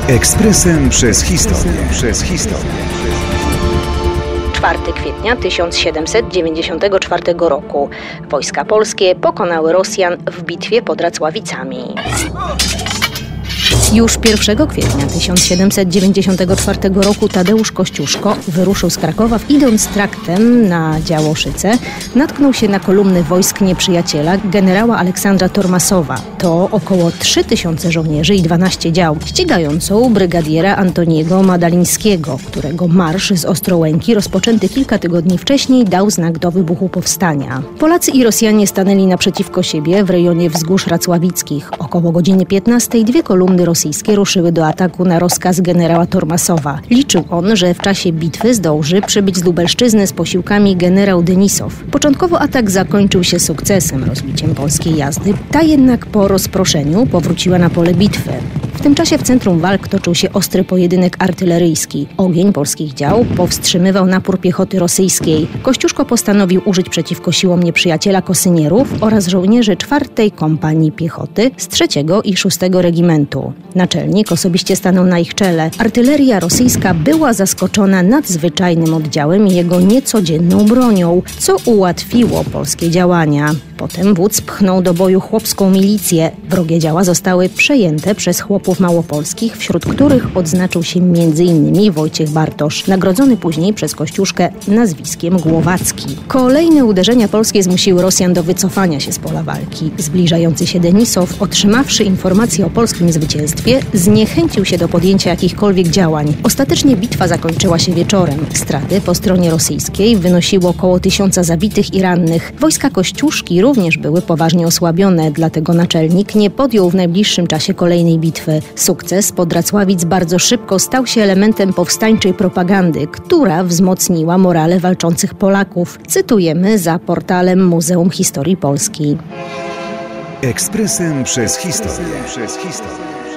Ekspresem przez historię. 4 kwietnia 1794 roku. Wojska polskie pokonały Rosjan w bitwie pod Racławicami. Już 1 kwietnia 1794 roku Tadeusz Kościuszko wyruszył z Krakowa. Idąc traktem na Działoszyce, natknął się na kolumny wojsk nieprzyjaciela, generała Aleksandra Tormasowa. To około 3000 żołnierzy i 12 dział, ścigającą brygadiera Antoniego Madalińskiego, którego marsz z Ostrołęki, rozpoczęty kilka tygodni wcześniej, dał znak do wybuchu powstania. Polacy i Rosjanie stanęli naprzeciwko siebie w rejonie wzgórz racławickich. Około godziny 15 dwie kolumny rosyjskie ruszyły do ataku na rozkaz generała Tormasowa. Liczył on, że w czasie bitwy zdąży przybyć z Lubelszczyzny z posiłkami generał Denisow. Początkowo atak zakończył się sukcesem, rozbiciem polskiej jazdy. Ta jednak po rozproszeniu powróciła na pole bitwy. W tym czasie w centrum walk toczył się ostry pojedynek artyleryjski. Ogień polskich dział powstrzymywał napór piechoty rosyjskiej. Kościuszko postanowił użyć przeciwko siłom nieprzyjaciela kosynierów oraz żołnierzy 4. Kompanii Piechoty z 3. i 6. Regimentu. Naczelnik osobiście stanął na ich czele. Artyleria rosyjska była zaskoczona nadzwyczajnym oddziałem i jego niecodzienną bronią, co ułatwiło polskie działania. Potem wódz pchnął do boju chłopską milicję. Wrogie działa zostały przejęte przez chłopów małopolskich, wśród których odznaczył się m.in. Wojciech Bartosz, nagrodzony później przez Kościuszkę nazwiskiem Głowacki. Kolejne uderzenia polskie zmusiły Rosjan do wycofania się z pola walki. Zbliżający się Denisow, otrzymawszy informację o polskim zwycięstwie, zniechęcił się do podjęcia jakichkolwiek działań. Ostatecznie bitwa zakończyła się wieczorem. Straty po stronie rosyjskiej wynosiły około 1000 zabitych i rannych. Wojska Kościuszki również były poważnie osłabione, dlatego naczelnik nie podjął w najbliższym czasie kolejnej bitwy. Sukces pod Racławic bardzo szybko stał się elementem powstańczej propagandy, która wzmocniła morale walczących Polaków. Cytujemy za portalem Muzeum Historii Polski. Ekspresem przez historię.